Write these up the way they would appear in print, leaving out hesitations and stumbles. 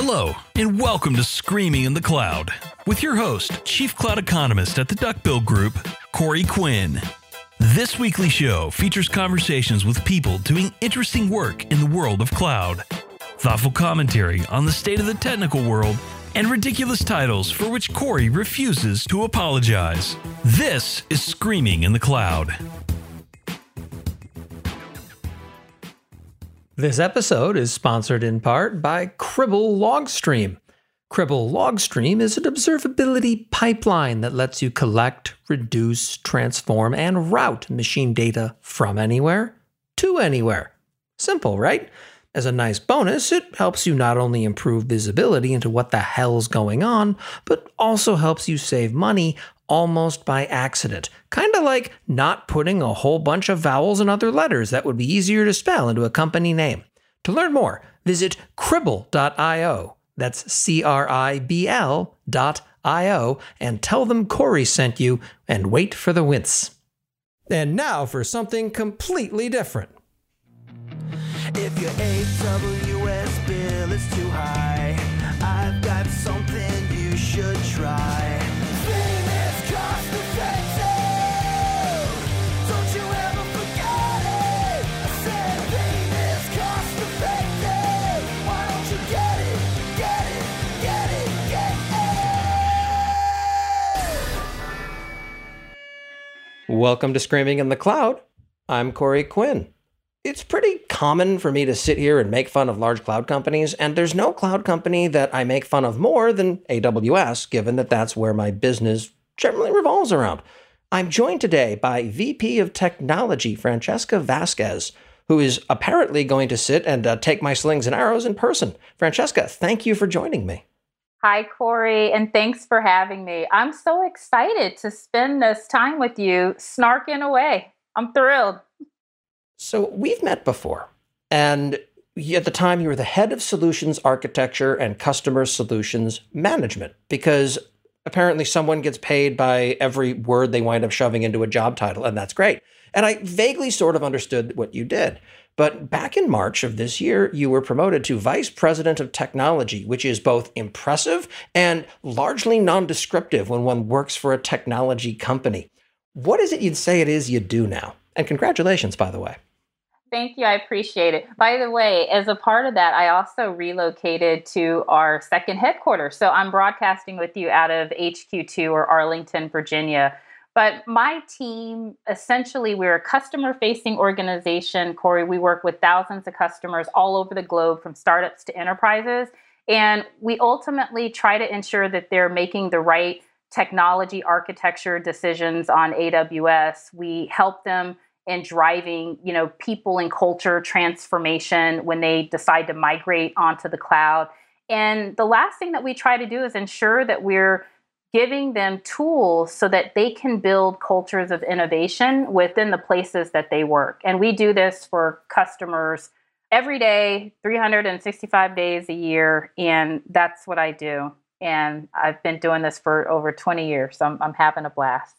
Hello, and welcome to Screaming in the Cloud with your host, Chief Cloud Economist at the Duckbill Group, Corey Quinn. This weekly show features conversations with people doing interesting work in the world of cloud, thoughtful commentary on the state of the technical world, and ridiculous titles for which Corey refuses to apologize. This is Screaming in the Cloud. This episode is sponsored in part by Cribble Logstream. Cribble Logstream is an observability pipeline that lets you collect, reduce, transform, and route machine data from anywhere to anywhere. Simple, right? As a nice bonus, it helps you not only improve visibility into what the hell's going on, but also helps you save money almost by accident. Kind of like not putting a whole bunch of vowels and other letters that would be easier to spell into a company name. To learn more, visit Cribble.io. That's CRIBL.io, and tell them Corey sent you, and wait for the wince. And now for something completely different. If your AWS bill is too high, I've got something you should try. Famous cost effective. Don't you ever forget it. I said famous cost effective. Why don't you get it, get it, get it, get it? Welcome to Screaming in the Cloud. I'm Corey Quinn. It's pretty common for me to sit here and make fun of large cloud companies, and there's no cloud company that I make fun of more than AWS, given that that's where my business generally revolves around. I'm joined today by VP of Technology, Francesca Vasquez, who is apparently going to sit and take my slings and arrows in person. Francesca, thank you for joining me. Hi, Corey, and thanks for having me. I'm so excited to spend this time with you, snarking away. I'm thrilled. So we've met before, and at the time you were the head of solutions architecture and customer solutions management, because apparently someone gets paid by every word they wind up shoving into a job title, and that's great. And I vaguely sort of understood what you did. But back in March of this year, you were promoted to Vice President of Technology, which is both impressive and largely non-descriptive when one works for a technology company. What is it you'd say it is you do now? And congratulations, by the way. Thank you. I appreciate it. By the way, as a part of that, I also relocated to our second headquarters. So I'm broadcasting with you out of HQ2 or Arlington, Virginia. But my team, essentially, we're a customer-facing organization, Corey. We work with thousands of customers all over the globe, from startups to enterprises. And we ultimately try to ensure that they're making the right technology architecture decisions on AWS. We help them in driving, people and culture transformation when they decide to migrate onto the cloud. And the last thing that we try to do is ensure that we're giving them tools so that they can build cultures of innovation within the places that they work. And we do this for customers every day, 365 days a year. And that's what I do. And I've been doing this for over 20 years. So I'm having a blast.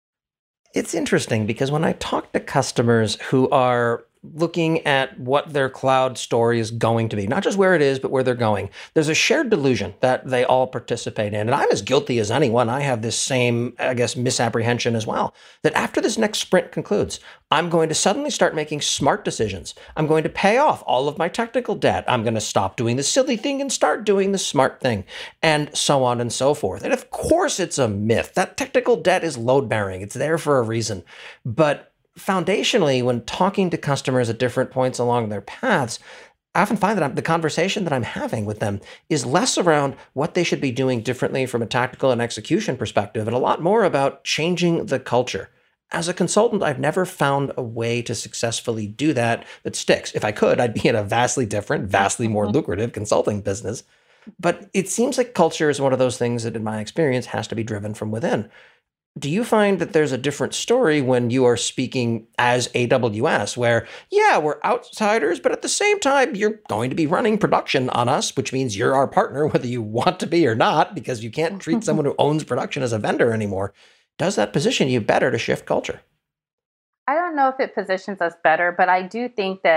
It's interesting because when I talk to customers who are looking at what their cloud story is going to be, not just where it is, but where they're going, there's a shared delusion that they all participate in. And I'm as guilty as anyone. I have this same, misapprehension as well, that after this next sprint concludes, I'm going to suddenly start making smart decisions. I'm going to pay off all of my technical debt. I'm going to stop doing the silly thing and start doing the smart thing, and so on and so forth. And of course, it's a myth. That technical debt is load-bearing. It's there for a reason. But foundationally, when talking to customers at different points along their paths, I often find that the conversation that I'm having with them is less around what they should be doing differently from a tactical and execution perspective, and a lot more about changing the culture. As a consultant, I've never found a way to successfully do that sticks. If I could, I'd be in a vastly different, vastly more lucrative consulting business. But it seems like culture is one of those things that, in my experience, has to be driven from within. Do you find that there's a different story when you are speaking as AWS, where, yeah, we're outsiders, but at the same time, you're going to be running production on us, which means you're our partner, whether you want to be or not, because you can't treat someone who owns production as a vendor anymore? Does that position you better to shift culture? I don't know if it positions us better, but I do think that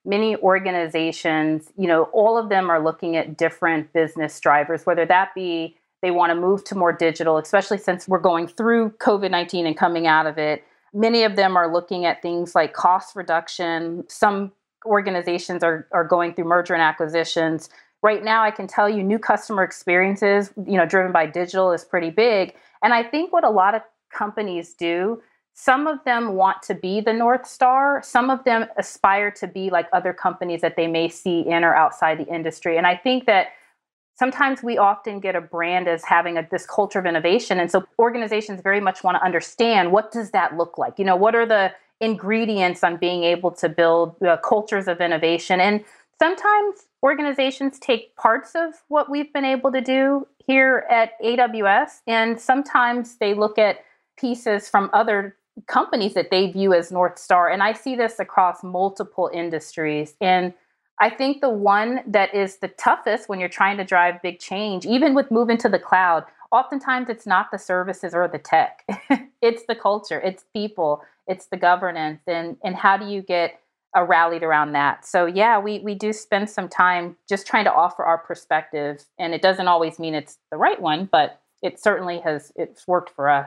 many organizations, all of them are looking at different business drivers, whether that be they want to move to more digital, especially since we're going through COVID-19 and coming out of it. Many of them are looking at things like cost reduction. Some organizations are going through merger and acquisitions. Right now, I can tell you new customer experiences, driven by digital is pretty big. And I think what a lot of companies do, some of them want to be the North Star. Some of them aspire to be like other companies that they may see in or outside the industry. And I think that sometimes we often get a brand as having this culture of innovation. And so organizations very much want to understand, what does that look like? What are the ingredients on being able to build cultures of innovation? And sometimes organizations take parts of what we've been able to do here at AWS, and sometimes they look at pieces from other companies that they view as North Star. And I see this across multiple industries. And I think the one that is the toughest when you're trying to drive big change, even with moving to the cloud, oftentimes it's not the services or the tech. It's the culture, it's people, it's the governance, and how do you get rallied around that? So yeah, we do spend some time just trying to offer our perspective, and it doesn't always mean it's the right one, but it certainly it's worked for us.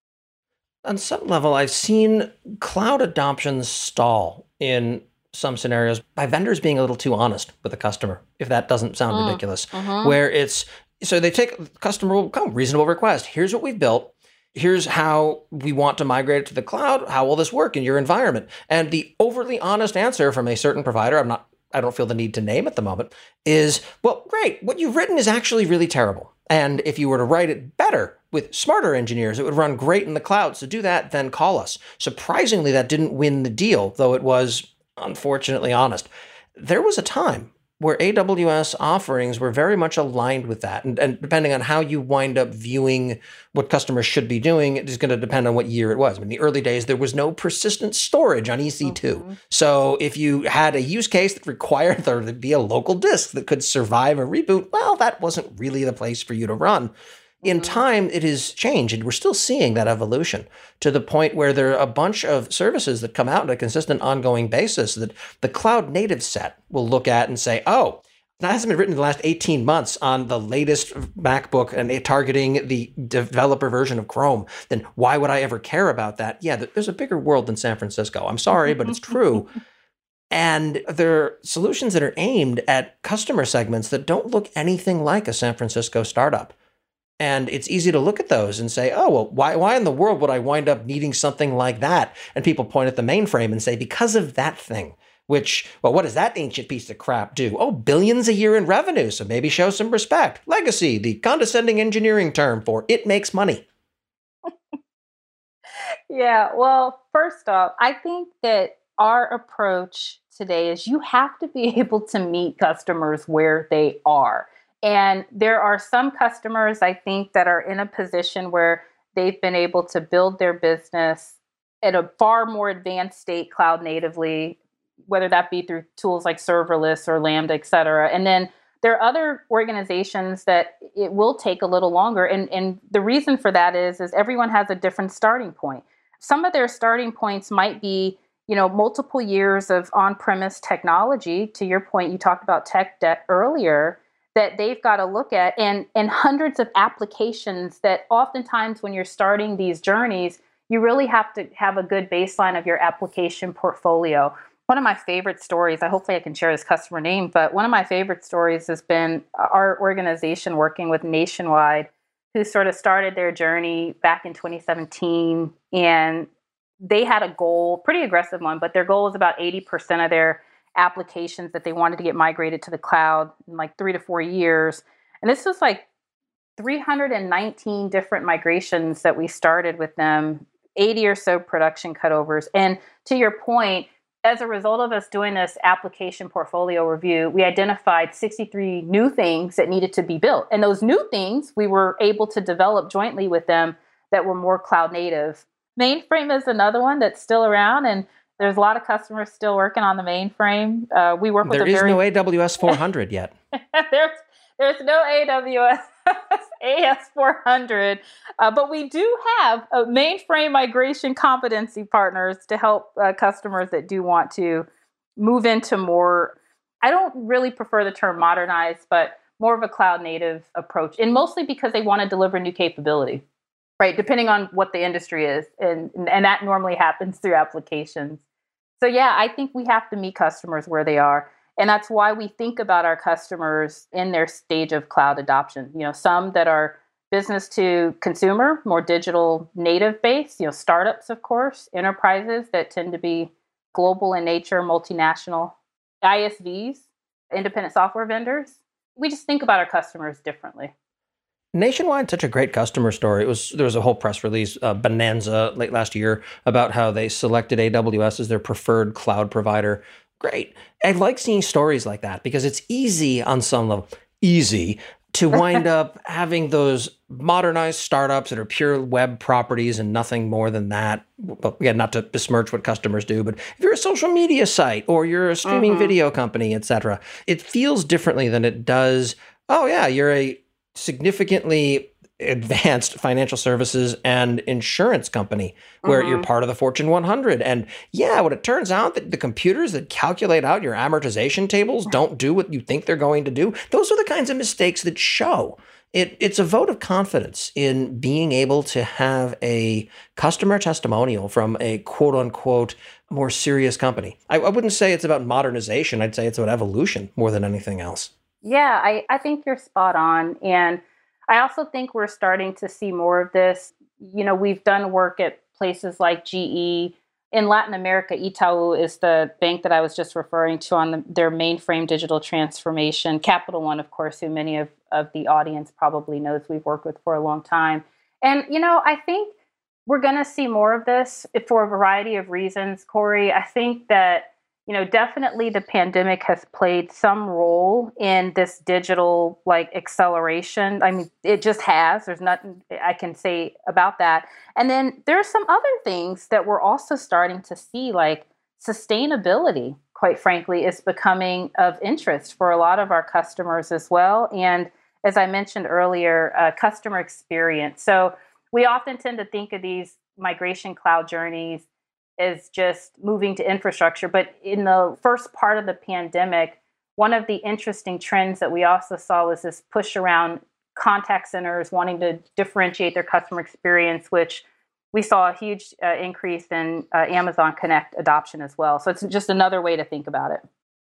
On some level, I've seen cloud adoptions stall in some scenarios by vendors being a little too honest with the customer, if that doesn't sound ridiculous, where so they take customer will come, reasonable request. Here's what we've built. Here's how we want to migrate it to the cloud. How will this work in your environment? And the overly honest answer from a certain provider, I don't feel the need to name at the moment, is, well, great. What you've written is actually really terrible. And if you were to write it better with smarter engineers, it would run great in the cloud. So do that, then call us. Surprisingly, that didn't win the deal, though it was unfortunately honest. There was a time where AWS offerings were very much aligned with that. And depending on how you wind up viewing what customers should be doing, it is going to depend on what year it was. In the early days, there was no persistent storage on EC2. So if you had a use case that required there to be a local disk that could survive a reboot, well, that wasn't really the place for you to run. In time, it has changed, and we're still seeing that evolution to the point where there are a bunch of services that come out on a consistent, ongoing basis that the cloud native set will look at and say, oh, that hasn't been written in the last 18 months on the latest MacBook and targeting the developer version of Chrome. Then why would I ever care about that? Yeah, there's a bigger world than San Francisco. I'm sorry, but it's true. And there are solutions that are aimed at customer segments that don't look anything like a San Francisco startup. And it's easy to look at those and say, oh, well, why in the world would I wind up needing something like that? And people point at the mainframe and say, because of that thing, which, well, what does that ancient piece of crap do? Oh, billions a year in revenue, so maybe show some respect. Legacy, the condescending engineering term for it makes money. Yeah, well, first off, I think that our approach today is you have to be able to meet customers where they are. And there are some customers, I think, that are in a position where they've been able to build their business at a far more advanced state cloud natively, whether that be through tools like serverless or Lambda, et cetera. And then there are other organizations that it will take a little longer. And the reason for that is everyone has a different starting point. Some of their starting points might be, multiple years of on-premise technology. To your point, you talked about tech debt earlier, that they've got to look at, and hundreds of applications that oftentimes when you're starting these journeys, you really have to have a good baseline of your application portfolio. One of my favorite stories, hopefully I can share this customer name, but one of my favorite stories has been our organization working with Nationwide, who sort of started their journey back in 2017. And they had a goal, pretty aggressive one, but their goal was about 80% of their applications that they wanted to get migrated to the cloud in like 3 to 4 years. And this was like 319 different migrations that we started with them, 80 or so production cutovers. And to your point, as a result of us doing this application portfolio review, we identified 63 new things that needed to be built. And those new things we were able to develop jointly with them that were more cloud native. Mainframe is another one that's still around, and there's a lot of customers still working on the mainframe. We work with no AWS 400 yet. There's no AWS AS400, but we do have mainframe migration competency partners to help customers that do want to move into more, I don't really prefer the term modernized, but more of a cloud native approach. And mostly because they want to deliver new capability, right? Depending on what the industry is. And that normally happens through applications. So yeah, I think we have to meet customers where they are. And that's why we think about our customers in their stage of cloud adoption. Some that are business to consumer, more digital native based, startups, of course, enterprises that tend to be global in nature, multinational, ISVs, independent software vendors. We just think about our customers differently. Nationwide, such a great customer story. There was a whole press release, bonanza late last year, about how they selected AWS as their preferred cloud provider. Great. I like seeing stories like that because it's easy on some level, to wind up having those modernized startups that are pure web properties and nothing more than that. But again, not to besmirch what customers do, but if you're a social media site or you're a streaming video company, et cetera, it feels differently than it does. Oh yeah, you're a significantly advanced financial services and insurance company where you're part of the Fortune 100. And yeah, when it turns out that the computers that calculate out your amortization tables don't do what you think they're going to do, those are the kinds of mistakes that show. It's a vote of confidence in being able to have a customer testimonial from a quote unquote more serious company. I wouldn't say it's about modernization. I'd say it's about evolution more than anything else. Yeah, I think you're spot on. And I also think we're starting to see more of this. We've done work at places like GE. In Latin America, Itaú is the bank that I was just referring to on their mainframe digital transformation. Capital One, of course, who many of the audience probably knows we've worked with for a long time. And, I think we're going to see more of this for a variety of reasons, Corey. I think that definitely the pandemic has played some role in this digital acceleration. I mean, it just has. There's nothing I can say about that. And then there's some other things that we're also starting to see, like sustainability, quite frankly, is becoming of interest for a lot of our customers as well. And as I mentioned earlier, customer experience. So we often tend to think of these migration cloud journeys is just moving to infrastructure. But in the first part of the pandemic, one of the interesting trends that we also saw was this push around contact centers wanting to differentiate their customer experience, which we saw a huge increase in Amazon Connect adoption as well. So it's just another way to think about it.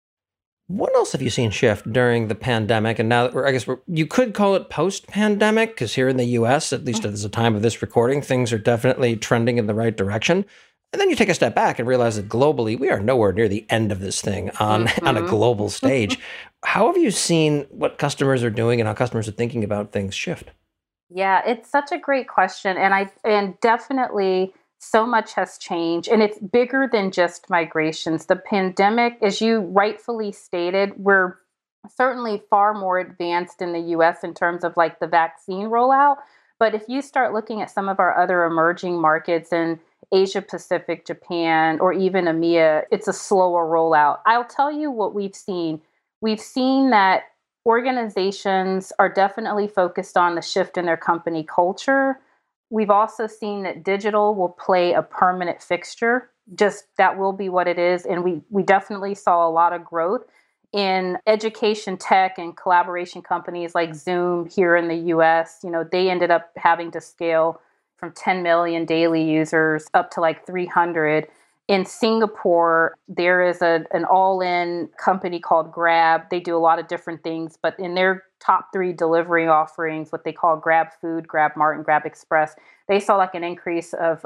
What else have you seen shift during the pandemic? And now that you could call it post-pandemic, because here in the US, at least at the time of this recording, things are definitely trending in the right direction. And then you take a step back and realize that globally, we are nowhere near the end of this thing on a global stage. How have you seen what customers are doing and how customers are thinking about things shift? Yeah, it's such a great question. And definitely so much has changed. And it's bigger than just migrations. The pandemic, as you rightfully stated, we're certainly far more advanced in the US in terms of the vaccine rollout. But if you start looking at some of our other emerging markets in Asia Pacific, Japan, or even EMEA, it's a slower rollout. I'll tell you what we've seen. We've seen that organizations are definitely focused on the shift in their company culture. We've also seen that digital will play a permanent fixture. Just that will be what it is. And we definitely saw a lot of growth in education tech and collaboration companies like Zoom here in the US. They ended up having to scale from 10 million daily users up to 300. In Singapore, there is an all-in company called Grab. They do a lot of different things, but in their top 3 delivery offerings, what they call Grab Food, Grab Mart, and Grab Express, they saw an increase of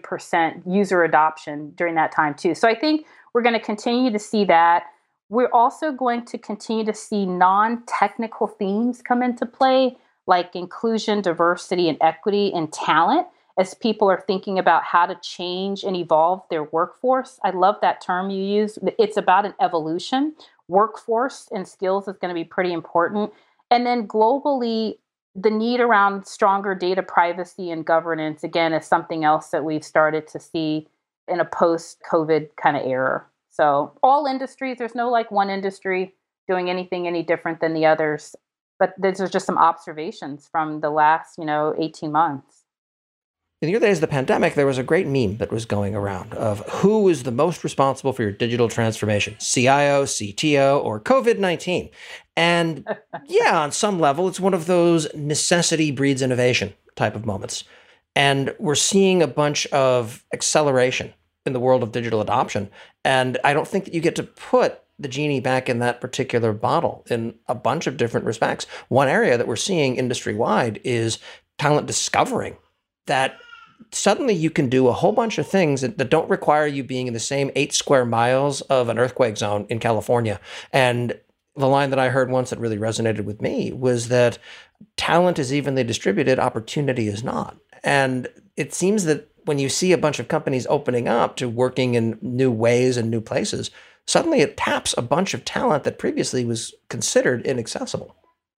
30% user adoption during that time too. So I think we're going to continue to see that. We're also going to continue to see non-technical themes come into play, like inclusion, diversity, and equity and talent, as people are thinking about how to change and evolve their workforce. I love that term you use. It's about an evolution. Workforce and skills is going to be pretty important. And then globally, the need around stronger data privacy and governance, again, is something else that we've started to see in a post-COVID kind of era. So all industries, there's no one industry doing anything any different than the others. But these are just some observations from the last, 18 months. In the early days of the pandemic, there was a great meme that was going around of who is the most responsible for your digital transformation, CIO, CTO, or COVID-19. And yeah, on some level, it's one of those necessity breeds innovation type of moments. And we're seeing a bunch of acceleration in the world of digital adoption. And I don't think that you get to put the genie back in that particular bottle in a bunch of different respects. One area that we're seeing industry-wide is talent discovering that suddenly you can do a whole bunch of things that don't require you being in the same 8 square miles of an earthquake zone in California. And the line that I heard once that really resonated with me was that talent is evenly distributed, opportunity is not. And it seems that when you see a bunch of companies opening up to working in new ways and new places, suddenly it taps a bunch of talent that previously was considered inaccessible.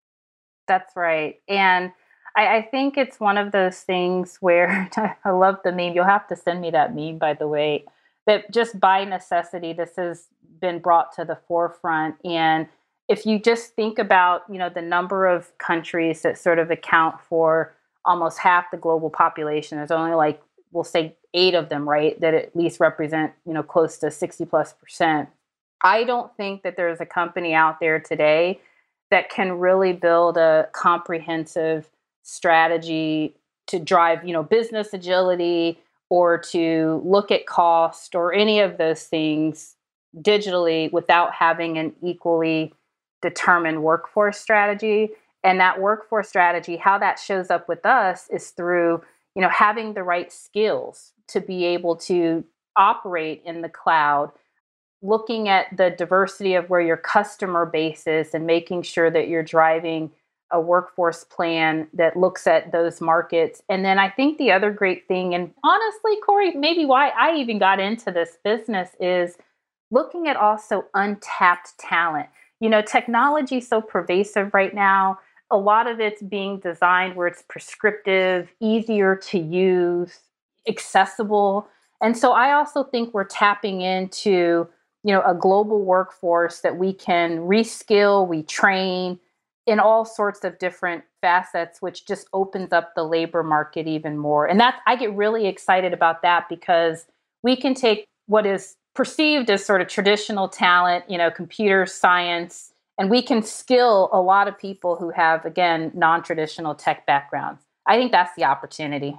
That's right. And I think it's one of those things where I love the meme. You'll have to send me that meme, by the way, that just by necessity, this has been brought to the forefront. And if you just think about, the number of countries that sort of account for almost half the global population, there's only we'll say 8 of them, right, that at least represent, close to 60+%. I don't think that there's a company out there today that can really build a comprehensive strategy to drive, business agility or to look at cost or any of those things digitally without having an equally determined workforce strategy. And that workforce strategy, how that shows up with us is through, having the right skills to be able to operate in the cloud, looking at the diversity of where your customer base is and making sure that you're driving a workforce plan that looks at those markets. And then I think the other great thing, and honestly, Corey, maybe why I even got into this business is looking at also untapped talent. Technology is so pervasive right now. A lot of it's being designed where it's prescriptive, easier to use, accessible. And so I also think we're tapping into, a global workforce that we can reskill, we train, in all sorts of different facets, which just opens up the labor market even more. And I get really excited about that because we can take what is perceived as sort of traditional talent, computer science, and we can skill a lot of people who have, again, non-traditional tech backgrounds. I think that's the opportunity.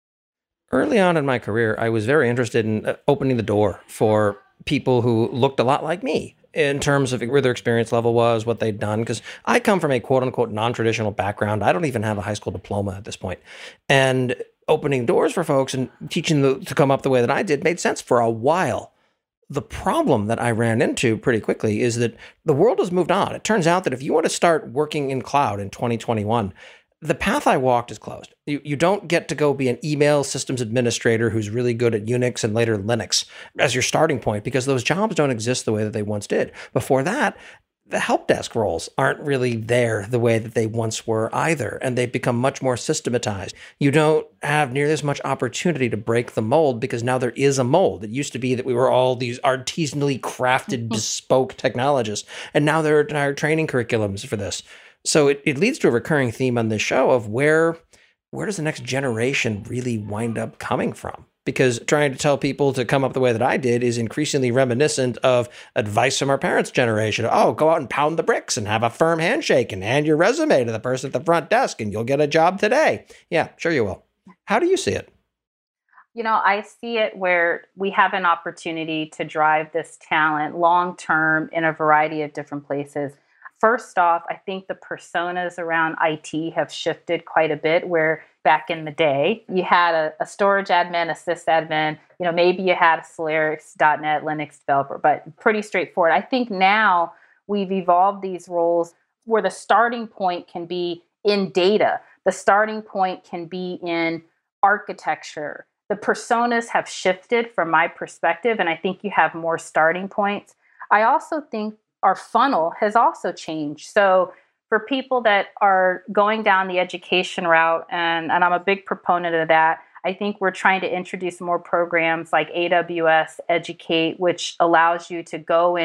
Early on in my career, I was very interested in opening the door for people who looked a lot like me in terms of where their experience level was, what they'd done, because I come from a quote unquote non-traditional background. I don't even have a high school diploma at this point. And opening doors for folks and teaching them to come up the way that I did made sense for a while. The problem that I ran into pretty quickly is that the world has moved on. It turns out that if you want to start working in cloud in 2021, the path I walked is closed. You don't get to go be an email systems administrator who's really good at Unix and later Linux as your starting point, because those jobs don't exist the way that they once did. Before that, the help desk roles aren't really there the way that they once were either, and they've become much more systematized. You don't have nearly as much opportunity to break the mold because now there is a mold. It used to be that we were all these artisanally crafted, bespoke technologists, and now there are entire training curriculums for this. So it leads to a recurring theme on this show of where does the next generation really wind up coming from? Because trying to tell people to come up the way that I did is increasingly reminiscent of advice from our parents' generation. Oh, go out and pound the bricks and have a firm handshake and hand your resume to the person at the front desk and you'll get a job today. Yeah, sure you will. How do you see it? I see it where we have an opportunity to drive this talent long-term in a variety of different places. First off, I think the personas around IT have shifted quite a bit, where back in the day, you had a storage admin, a sysadmin, maybe you had a Solaris.NET Linux developer, but pretty straightforward. I think now we've evolved these roles where the starting point can be in data. The starting point can be in architecture. The personas have shifted from my perspective, and I think you have more starting points. I also think our funnel has also changed. So for people that are going down the education route, and I'm a big proponent of that, I think we're trying to introduce more programs like AWS Educate, which allows you to go and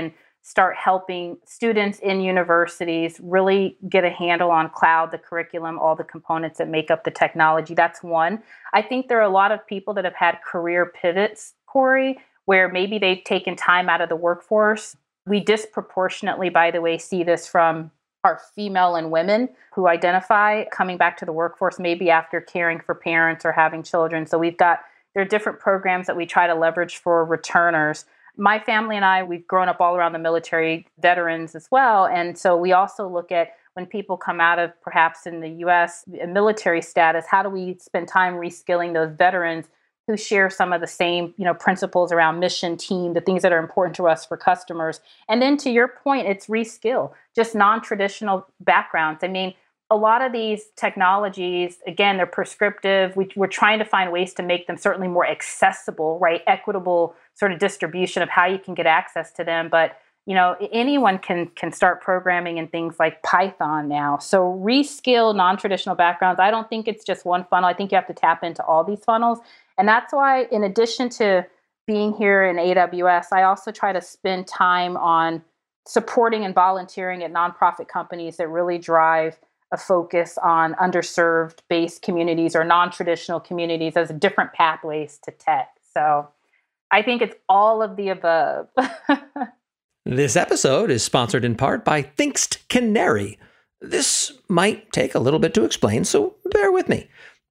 start helping students in universities really get a handle on cloud, the curriculum, all the components that make up the technology. That's one. I think there are a lot of people that have had career pivots, Corey, where maybe they've taken time out of the workforce. We disproportionately, by the way, see this from our female and women who identify coming back to the workforce, maybe after caring for parents or having children. So there are different programs that we try to leverage for returners. My family and I, we've grown up all around the military, veterans as well. And so we also look at when people come out of perhaps in the US military status, how do we spend time reskilling those veterans who share some of the same, principles around mission, team, the things that are important to us for customers. And then to your point, it's reskill, just non-traditional backgrounds. I mean, a lot of these technologies, again, they're prescriptive. We're trying to find ways to make them certainly more accessible, right? Equitable sort of distribution of how you can get access to them. But, anyone can start programming in things like Python now. So reskill non-traditional backgrounds. I don't think it's just one funnel. I think you have to tap into all these funnels. And that's why, in addition to being here in AWS, I also try to spend time on supporting and volunteering at nonprofit companies that really drive a focus on underserved based communities or non-traditional communities as different pathways to tech. So I think it's all of the above. This episode is sponsored in part by Thinkst Canary. This might take a little bit to explain, so bear with me.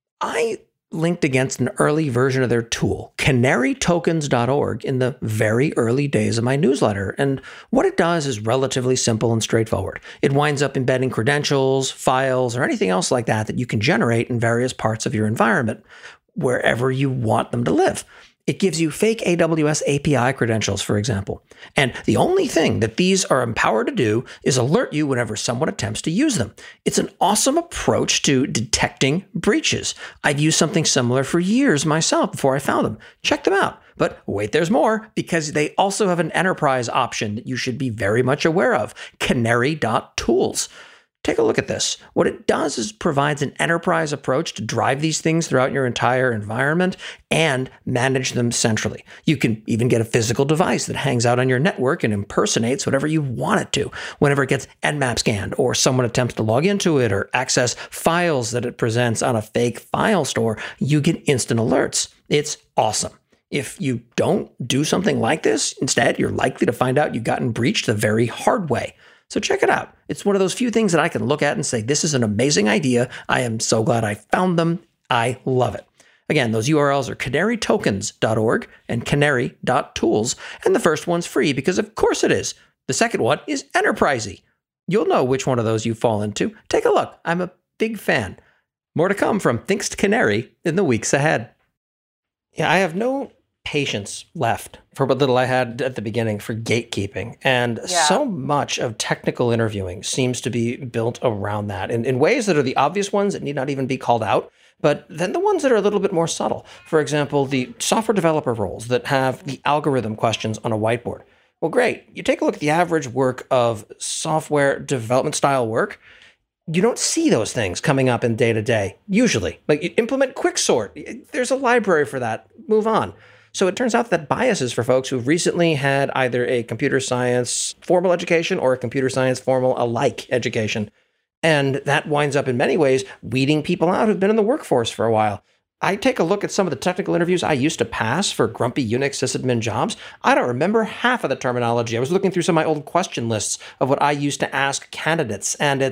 I linked against an early version of their tool, canarytokens.org, in the very early days of my newsletter. And what it does is relatively simple and straightforward. It winds up embedding credentials, files, or anything else like that you can generate in various parts of your environment, wherever you want them to live. It gives you fake AWS API credentials, for example. And the only thing that these are empowered to do is alert you whenever someone attempts to use them. It's an awesome approach to detecting breaches. I've used something similar for years myself before I found them. Check them out. But wait, there's more, because they also have an enterprise option that you should be very much aware of, canary.tools. Take a look at this. What it does is provides an enterprise approach to drive these things throughout your entire environment and manage them centrally. You can even get a physical device that hangs out on your network and impersonates whatever you want it to whenever it gets Nmap scanned or someone attempts to log into it or access files that it presents on a fake file store. You get instant alerts. It's awesome. If you don't do something like this, instead, you're likely to find out you've gotten breached the very hard way. So check it out. It's one of those few things that I can look at and say, this is an amazing idea. I am so glad I found them. I love it. Again, those URLs are canarytokens.org and canary.tools. And the first one's free because of course it is. The second one is enterprisey. You'll know which one of those you fall into. Take a look. I'm a big fan. More to come from Thinkst Canary in the weeks ahead. Yeah, I have no patience left for what little I had at the beginning for gatekeeping. And so much of technical interviewing seems to be built around that in ways that are the obvious ones that need not even be called out, but then the ones that are a little bit more subtle. For example, the software developer roles that have the algorithm questions on a whiteboard. Well, great. You take a look at the average work of software development style work. You don't see those things coming up in day to day, usually. Like you implement Quicksort. There's a library for that. Move on. So it turns out that biases for folks who've recently had either a computer science formal education or a computer science formal alike education. And that winds up in many ways weeding people out who've been in the workforce for a while. I take a look at some of the technical interviews I used to pass for grumpy Unix sysadmin jobs. I don't remember half of the terminology. I was looking through some of my old question lists of what I used to ask candidates, and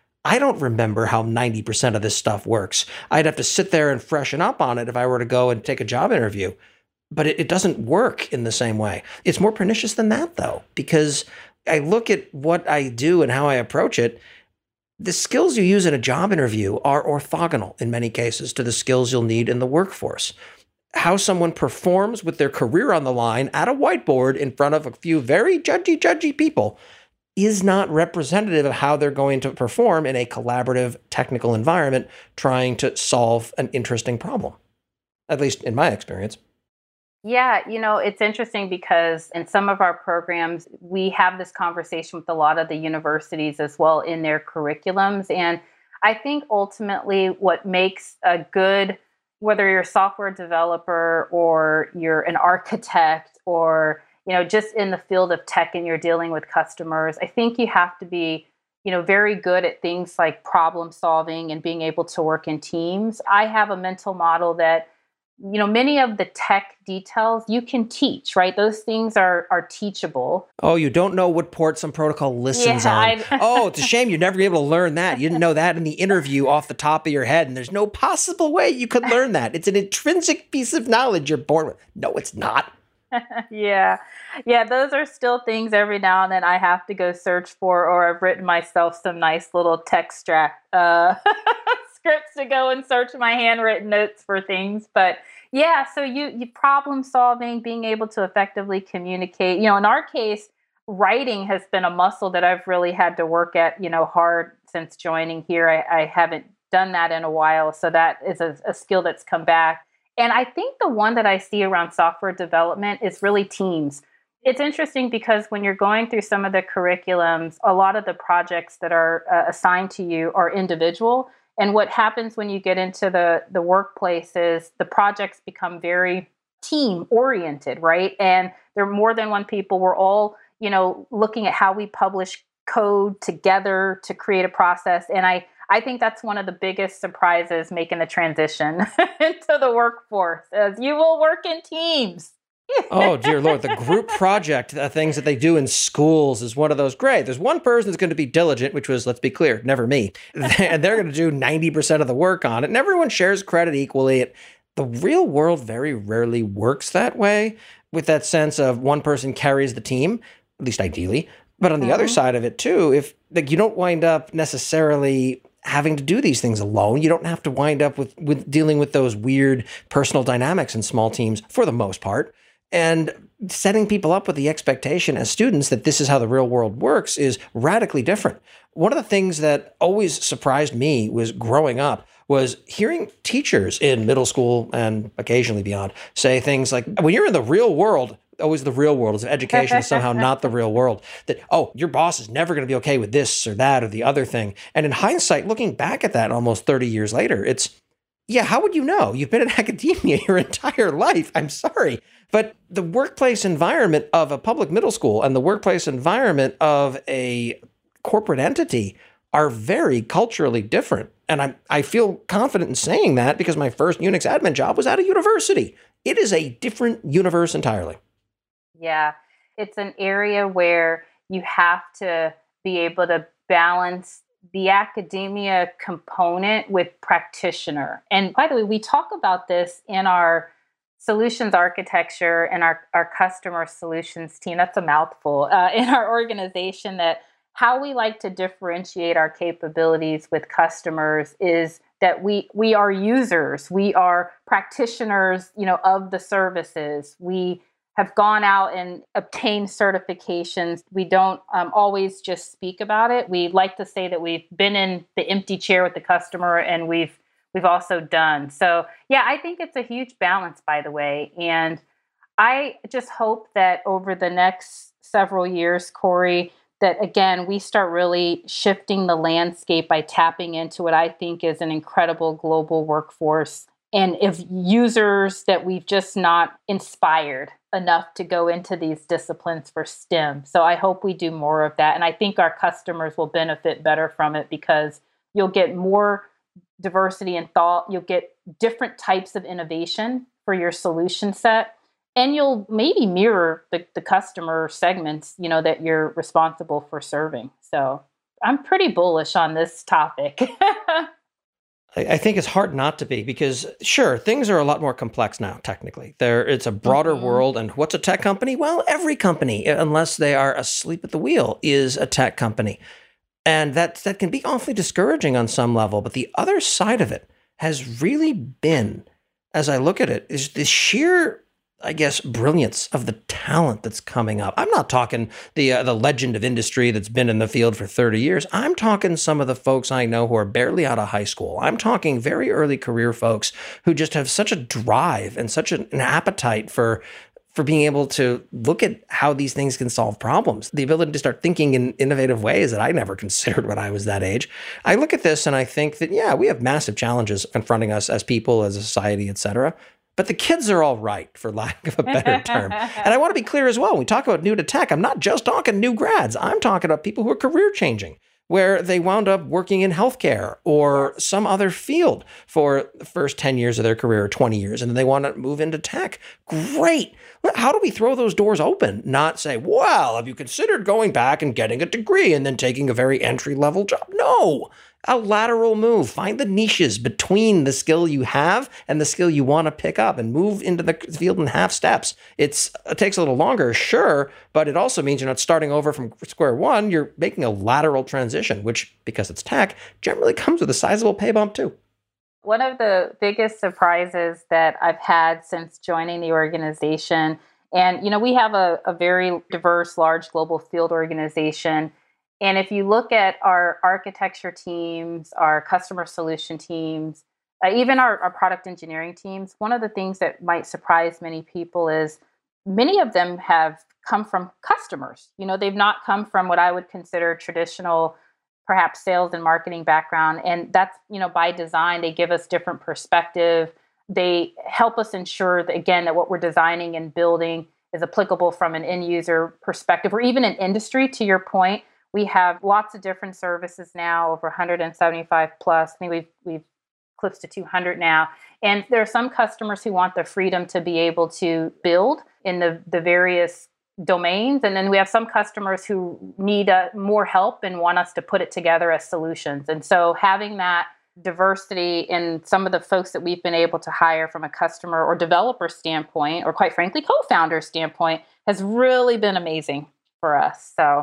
I don't remember how 90% of this stuff works. I'd have to sit there and freshen up on it if I were to go and take a job interview. But it doesn't work in the same way. It's more pernicious than that, though, because I look at what I do and how I approach it. The skills you use in a job interview are orthogonal in many cases to the skills you'll need in the workforce. How someone performs with their career on the line at a whiteboard in front of a few very judgy people is not representative of how they're going to perform in a collaborative technical environment trying to solve an interesting problem, at least in my experience. Yeah, it's interesting because in some of our programs, we have this conversation with a lot of the universities as well in their curriculums. And I think ultimately what makes a good, whether you're a software developer or you're an architect or, just in the field of tech and you're dealing with customers, I think you have to be, very good at things like problem solving and being able to work in teams. I have a mental model that, many of the tech details you can teach, right? Those things are teachable. Oh, you don't know what port some protocol listens on. Oh, it's a shame you're never able to learn that. You didn't know that in the interview off the top of your head, and there's no possible way you could learn that. It's an intrinsic piece of knowledge you're born with. No, it's not. Yeah. Those are still things every now and then I have to go search for, or I've written myself some nice little text scripts to go and search my handwritten notes for things. But yeah, so you problem solving, being able to effectively communicate. In our case, writing has been a muscle that I've really had to work at, hard since joining here. I haven't done that in a while. So that is a skill that's come back. And I think the one that I see around software development is really teams. It's interesting because when you're going through some of the curriculums, a lot of the projects that are assigned to you are individual. And what happens when you get into the workplace is the projects become very team oriented, right? And there are more than one people. We're all, looking at how we publish code together to create a process. And I think that's one of the biggest surprises making the transition into the workforce, as you will work in teams. Oh, dear Lord. The group project things that they do in schools is one of those. Great. There's one person that's going to be diligent, which was, let's be clear, never me. And they're going to do 90% of the work on it. And everyone shares credit equally. The real world very rarely works that way, with that sense of one person carries the team, at least ideally. But on the other side of it, too, if you don't wind up necessarily having to do these things alone, you don't have to wind up with dealing with those weird personal dynamics in small teams for the most part. And setting people up with the expectation as students that this is how the real world works is radically different. One of the things that always surprised me was growing up was hearing teachers in middle school and occasionally beyond say things like, when you're in the real world, always the real world, as if education is somehow not the real world, that, your boss is never going to be okay with this or that or the other thing. And in hindsight, looking back at that almost 30 years later, it's, how would you know? You've been in academia your entire life. I'm sorry. But the workplace environment of a public middle school and the workplace environment of a corporate entity are very culturally different. And I feel confident in saying that because my first Unix admin job was at a university. It is a different universe entirely. Yeah, it's an area where you have to be able to balance the academia component with practitioner. And by the way, we talk about this in our solutions architecture and our customer solutions team. That's a mouthful in our organization, that how we like to differentiate our capabilities with customers is that we are users, we are practitioners, of the services. We have gone out and obtained certifications. We don't always just speak about it. We like to say that we've been in the empty chair with the customer and we've also done. So yeah, I think it's a huge balance, by the way. And I just hope that over the next several years, Corey, that again, we start really shifting the landscape by tapping into what I think is an incredible global workforce. And if users that we've just not inspired enough to go into these disciplines for STEM. So I hope we do more of that. And I think our customers will benefit better from it because you'll get more diversity in thought. You'll get different types of innovation for your solution set. And you'll maybe mirror the customer segments, that you're responsible for serving. So I'm pretty bullish on this topic. I think it's hard not to be because, sure, things are a lot more complex now, technically. It's a broader world. And what's a tech company? Well, every company, unless they are asleep at the wheel, is a tech company. And that can be awfully discouraging on some level. But the other side of it has really been, as I look at it, is the sheer, I guess, brilliance of the talent that's coming up. I'm not talking the legend of industry that's been in the field for 30 years. I'm talking some of the folks I know who are barely out of high school. I'm talking very early career folks who just have such a drive and such an appetite for being able to look at how these things can solve problems, the ability to start thinking in innovative ways that I never considered when I was that age. I look at this and I think that, we have massive challenges confronting us as people, as a society, et cetera. but the kids are all right, for lack of a better term. And I want to be clear as well. When we talk about new to tech, I'm not just talking new grads. I'm talking about people who are career changing, where they wound up working in healthcare or some other field for the first 10 years of their career or 20 years, and then they want to move into tech. Great. How do we throw those doors open? Not say, well, have you considered going back and getting a degree and then taking a very entry-level job? No. A lateral move. Find the niches between the skill you have and the skill you want to pick up and move into the field in half steps. It takes a little longer, sure, but it also means you're not starting over from square one. You're making a lateral transition, which, because it's tech, generally comes with a sizable pay bump too. One of the biggest surprises that I've had since joining the organization, and we have a very diverse, large global field organization. And if you look at our architecture teams, our customer solution teams, even our product engineering teams, one of the things that might surprise many people is many of them have come from customers. They've not come from what I would consider traditional, perhaps sales and marketing background. And that's, by design. They give us different perspective. They help us ensure that, again, that what we're designing and building is applicable from an end user perspective, or even an industry, to your point. We have lots of different services now, over 175 plus. I think we've close to 200 now. And there are some customers who want the freedom to be able to build in the various domains. And then we have some customers who need more help and want us to put it together as solutions. And so having that diversity in some of the folks that we've been able to hire from a customer or developer standpoint, or quite frankly, co-founder standpoint, has really been amazing for us. So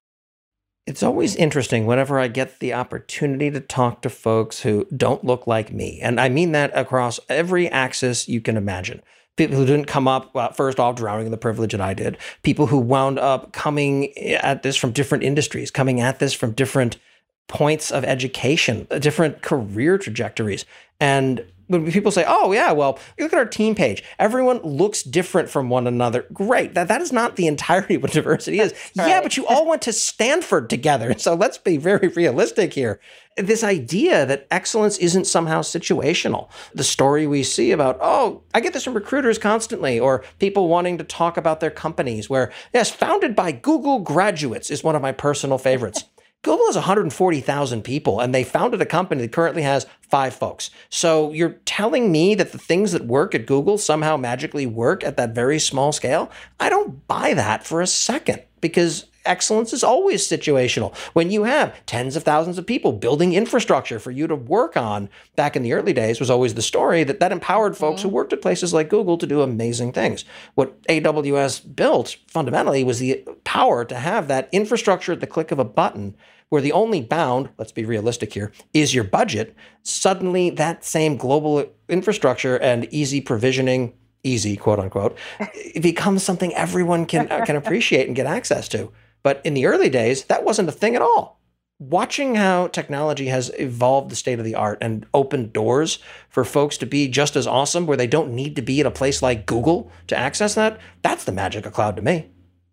it's always interesting whenever I get the opportunity to talk to folks who don't look like me. And I mean that across every axis you can imagine. People who didn't come up, first off, drowning in the privilege that I did. People who wound up coming at this from different industries, coming at this from different points of education, different career trajectories. And when people say, oh, yeah, well, you look at our team page, everyone looks different from one another. Great. That is not the entirety of what diversity is. Right. Yeah, but you all went to Stanford together. So let's be very realistic here. This idea that excellence isn't somehow situational. The story we see about, I get this from recruiters constantly, or people wanting to talk about their companies where, yes, founded by Google graduates is one of my personal favorites. Google has 140,000 people, and they founded a company that currently has 5 folks. So you're telling me that the things that work at Google somehow magically work at that very small scale? I don't buy that for a second, because excellence is always situational. When you have tens of thousands of people building infrastructure for you to work on, back in the early days was always the story that empowered folks who worked at places like Google to do amazing things. What AWS built fundamentally was the power to have that infrastructure at the click of a button, where the only bound, let's be realistic here, is your budget. Suddenly that same global infrastructure and easy provisioning, easy quote unquote, it becomes something everyone can appreciate and get access to. But in the early days, that wasn't a thing at all. Watching how technology has evolved the state of the art and opened doors for folks to be just as awesome, where they don't need to be at a place like Google to access that, that's the magic of cloud to me.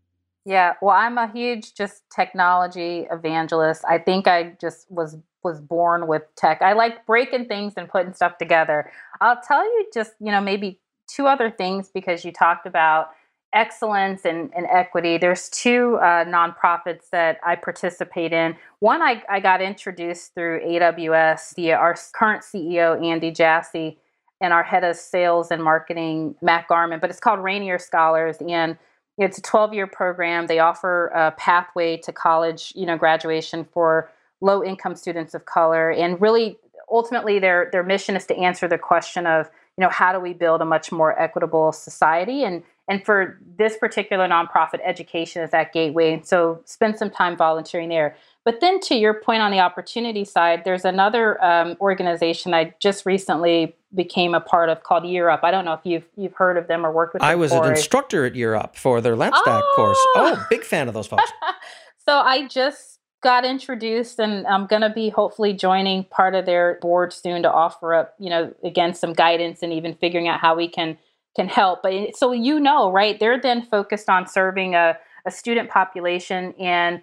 Yeah, well, I'm a huge just technology evangelist. I think I just was born with tech. I like breaking things and putting stuff together. I'll tell you just, maybe 2 other things, because you talked about excellence and equity. There's 2 nonprofits that I participate in. One, I got introduced through AWS via our current CEO, Andy Jassy, and our head of sales and marketing, Matt Garman, but it's called Rainier Scholars. And it's a 12-year program. They offer a pathway to college, graduation for low-income students of color. And really, ultimately, their mission is to answer the question of, how do we build a much more equitable society? And for this particular nonprofit, education is that gateway. And so spend some time volunteering there. But then to your point on the opportunity side, there's another organization I just recently became a part of called Year Up. I don't know if you've heard of them or worked with them. I was an instructor at Year Up for their LabStack course. Oh, big fan of those folks. So I just got introduced, and I'm going to be hopefully joining part of their board soon to offer up, again, some guidance and even figuring out how we can help. But so right, they're then focused on serving a student population and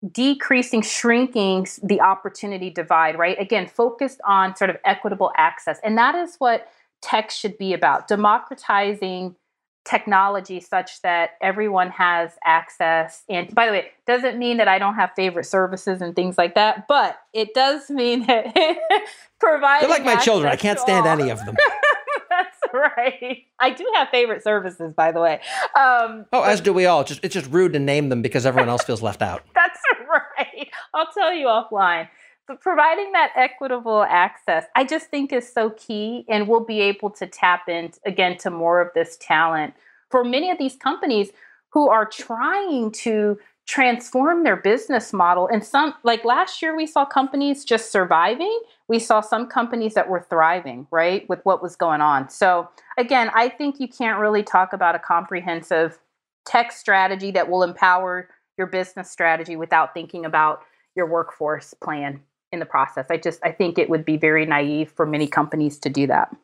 shrinking the opportunity divide, right? Again, focused on sort of equitable access. And that is what tech should be about, democratizing technology such that everyone has access. And by the way, it doesn't mean that I don't have favorite services and things like that, but it does mean that providing They're like my children. I can't stand any of them. That's right. I do have favorite services, by the way. As do we all. It's just rude to name them because everyone else feels left out. That's right. I'll tell you offline. But providing that equitable access, I just think is so key, and we'll be able to tap into, again, to more of this talent for many of these companies who are trying to transform their business model. And some, like last year, we saw companies just surviving. We saw some companies that were thriving, right, with what was going on. So again, I think you can't really talk about a comprehensive tech strategy that will empower your business strategy without thinking about your workforce plan in the process. I think it would be very naive for many companies to do that.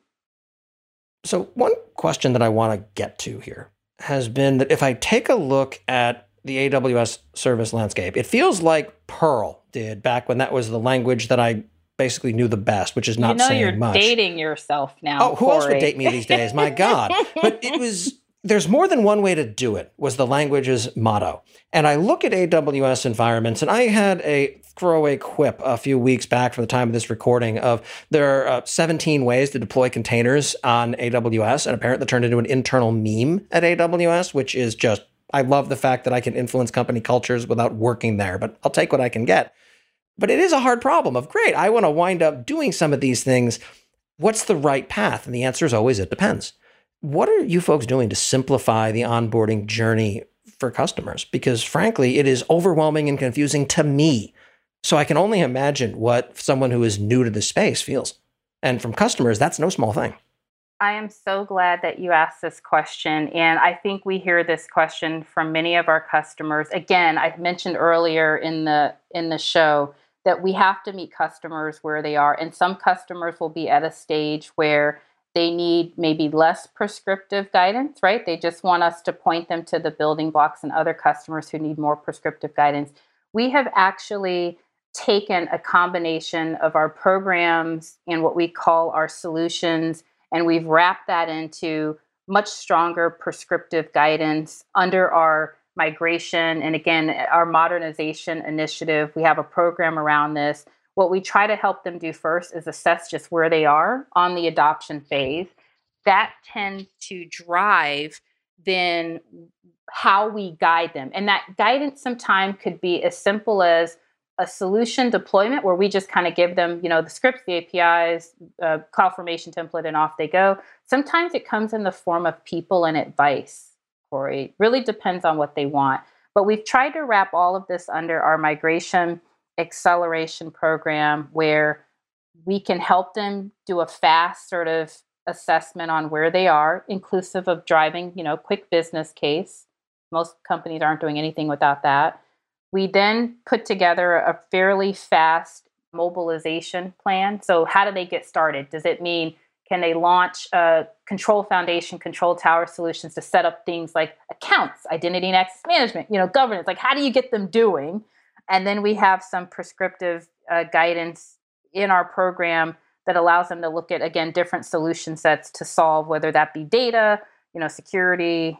So one question that I want to get to here has been that if I take a look at the AWS service landscape, it feels like Perl did back when that was the language that I basically knew the best, which is not saying much. You're dating yourself now. Oh, who else would date me these days? My God. But there's more than one way to do it, was the language's motto. And I look at AWS environments, and I had a throwaway quip a few weeks back from the time of this recording of there are 17 ways to deploy containers on AWS, and apparently turned into an internal meme at AWS, which is just, I love the fact that I can influence company cultures without working there, but I'll take what I can get. But it is a hard problem of, great, I want to wind up doing some of these things. What's the right path? And the answer is always, it depends. What are you folks doing to simplify the onboarding journey for customers? Because frankly, it is overwhelming and confusing to me. So I can only imagine what someone who is new to the space feels. And from customers, that's no small thing. I am so glad that you asked this question. And I think we hear this question from many of our customers. Again, I mentioned earlier in the show that we have to meet customers where they are. And some customers will be at a stage where they need maybe less prescriptive guidance, right? They just want us to point them to the building blocks, and other customers who need more prescriptive guidance. We have actually taken a combination of our programs and what we call our solutions, and we've wrapped that into much stronger prescriptive guidance under our migration and, again, our modernization initiative. We have a program around this. What we try to help them do first is assess just where they are on the adoption phase. That tends to drive then how we guide them. And that guidance sometimes could be as simple as a solution deployment where we just kind of give them, the scripts, the APIs, CloudFormation template, and off they go. Sometimes it comes in the form of people and advice, Corey. It really depends on what they want. But we've tried to wrap all of this under our migration acceleration program, where we can help them do a fast sort of assessment on where they are, inclusive of driving, quick business case. Most companies aren't doing anything without that. We then put together a fairly fast mobilization plan. So how do they get started? Does it mean, can they launch a control foundation, control tower solutions to set up things like accounts, identity and access management, governance? Like, how do you get them doing? And then we have some prescriptive guidance in our program that allows them to look at, again, different solution sets to solve, whether that be data, security.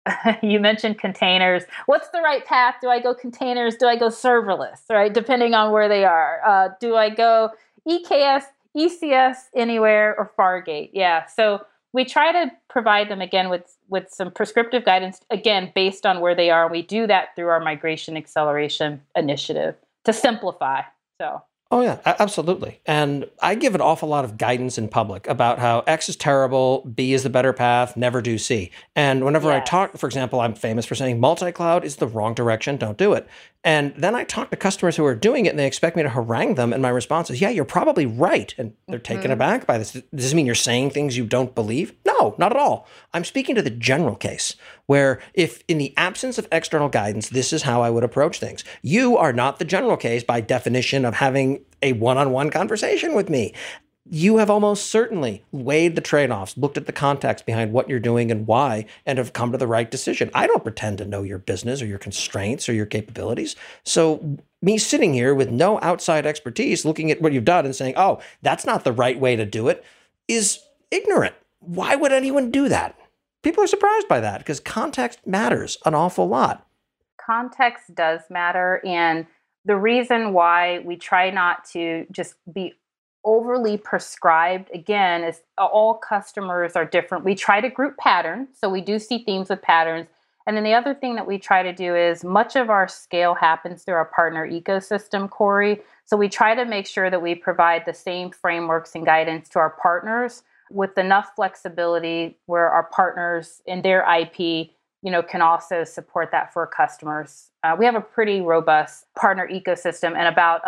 You mentioned containers. What's the right path? Do I go containers? Do I go serverless, right? Depending on where they are. Do I go EKS, ECS, anywhere, or Fargate? Yeah. So we try to provide them, again, with some prescriptive guidance, again, based on where they are. We do that through our migration acceleration initiative to simplify. So. Oh, yeah, absolutely. And I give an awful lot of guidance in public about how X is terrible, B is the better path, never do C. And whenever I talk, for example, I'm famous for saying multi-cloud is the wrong direction, don't do it. And then I talk to customers who are doing it and they expect me to harangue them. And my response is, yeah, you're probably right. And they're taken aback by this. Does this mean you're saying things you don't believe? No, not at all. I'm speaking to the general case where if in the absence of external guidance, this is how I would approach things. You are not the general case by definition of having a one-on-one conversation with me. You have almost certainly weighed the trade-offs, looked at the context behind what you're doing and why, and have come to the right decision. I don't pretend to know your business or your constraints or your capabilities. So me sitting here with no outside expertise, looking at what you've done and saying, oh, that's not the right way to do it, is ignorant. why would anyone do that? People are surprised by that because context matters an awful lot. Context does matter. And the reason why we try not to just be overly prescribed, again, is all customers are different. We try to group patterns. So we do see themes with patterns. And then the other thing that we try to do is much of our scale happens through our partner ecosystem, Corey. So we try to make sure that we provide the same frameworks and guidance to our partners with enough flexibility where our partners in their IP, can also support that for customers. We have a pretty robust partner ecosystem and about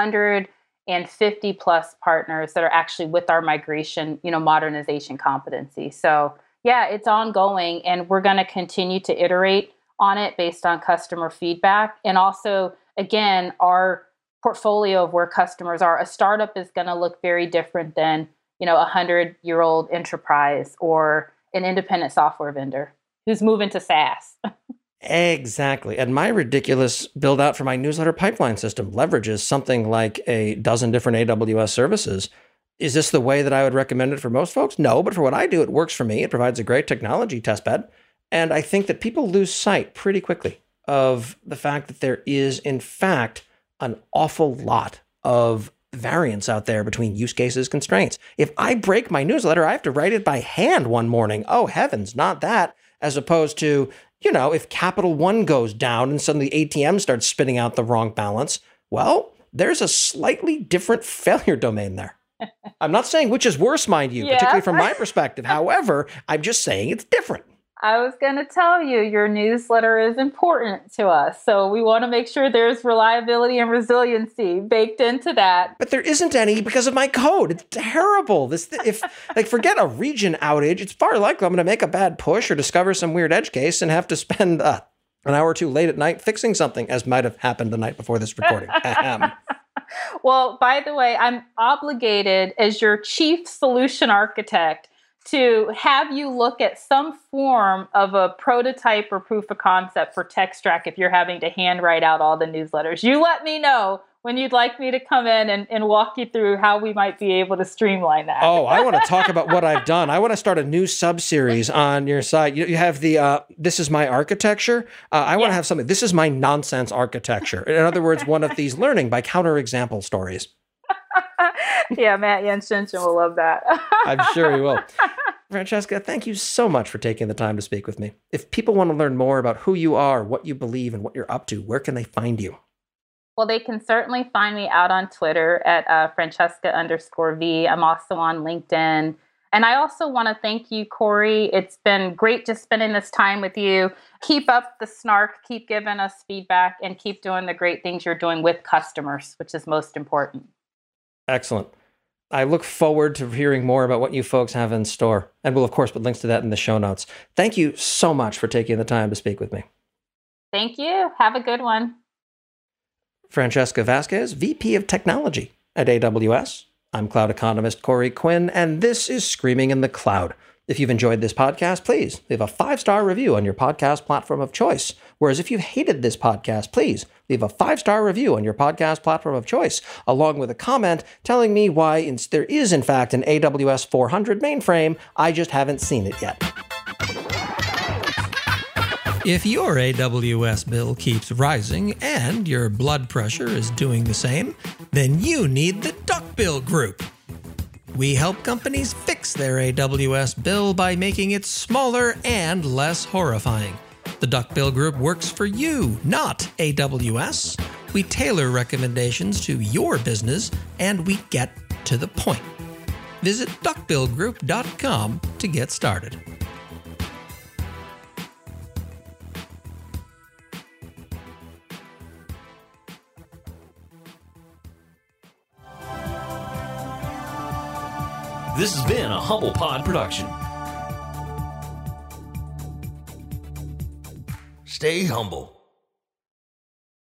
150 plus partners that are actually with our migration, modernization competency. So yeah, it's ongoing and we're going to continue to iterate on it based on customer feedback. And also, again, our portfolio of where customers are, a startup is going to look very different than, a 100-year-old enterprise or an independent software vendor who's moving to SaaS. Exactly. And my ridiculous build out for my newsletter pipeline system leverages something like a dozen different AWS services. Is this the way that I would recommend it for most folks? No, but for what I do, it works for me. It provides a great technology testbed. And I think that people lose sight pretty quickly of the fact that there is, in fact, an awful lot of variance out there between use cases, constraints. If I break my newsletter, I have to write it by hand one morning. Oh, heavens, not that. As opposed to, if Capital One goes down and suddenly ATM starts spitting out the wrong balance, well, there's a slightly different failure domain there. I'm not saying which is worse, mind you, particularly from my perspective. However, I'm just saying it's different. I was going to tell you, your newsletter is important to us. So we want to make sure there's reliability and resiliency baked into that. But there isn't any because of my code. It's terrible. Forget a region outage, it's far likely I'm going to make a bad push or discover some weird edge case and have to spend an hour or two late at night fixing something, as might have happened the night before this recording. Well, by the way, I'm obligated as your chief solution architect to have you look at some form of a prototype or proof of concept for Textract if you're having to handwrite out all the newsletters. You let me know when you'd like me to come in and walk you through how we might be able to streamline that. Oh, I want to talk about what I've done. I want to start a new sub-series on your site. You have the, this is my architecture. I want to have something. This is my nonsense architecture. In other words, one of these learning by counterexample stories. Yeah, Matt Yenshenshin will love that. I'm sure he will. Francesca, thank you so much for taking the time to speak with me. If people want to learn more about who you are, what you believe, and what you're up to, where can they find you? Well, they can certainly find me out on Twitter at Francesca_V. I'm also on LinkedIn. And I also want to thank you, Corey. It's been great just spending this time with you. Keep up the snark, keep giving us feedback, and keep doing the great things you're doing with customers, which is most important. Excellent. I look forward to hearing more about what you folks have in store. And we'll, of course, put links to that in the show notes. Thank you so much for taking the time to speak with me. Thank you. Have a good one. Francesca Vasquez, VP of Technology at AWS. I'm cloud economist Corey Quinn, and this is Screaming in the Cloud. If you've enjoyed this podcast, please leave a 5-star review on your podcast platform of choice. Whereas if you've hated this podcast, please leave a 5-star review on your podcast platform of choice, along with a comment telling me why there is, in fact, an AWS 400 mainframe. I just haven't seen it yet. If your AWS bill keeps rising and your blood pressure is doing the same, then you need the Duckbill Group. We help companies fix their AWS bill by making it smaller and less horrifying. The Duckbill Group works for you, not AWS. We tailor recommendations to your business, and we get to the point. Visit duckbillgroup.com to get started. This has been a Humble Pod production. Stay humble.